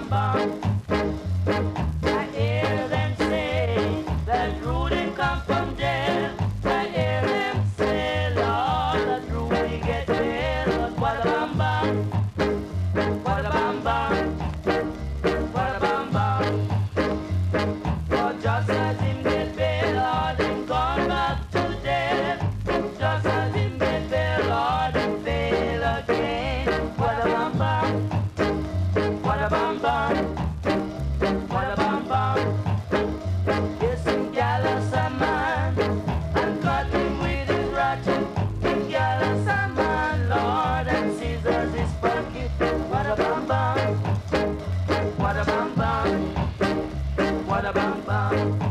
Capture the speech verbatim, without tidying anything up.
bam. I hear them say that Rudy come from jail. I hear them say, Lord, that Rudy get bail. But what a bam bam, what a bam bam, what a bam bam. But just as him get bail, Lord, him gone back to jail. Just as him get bail, Lord, him fail again. What a bam bam, what a bam bam. What a bam bam. Yes, him gallus a man and cut him with his ratchet. Him gallus a man, Lord, and scissors his pocket. What a bam bam. What a bam bam. What a bam bam.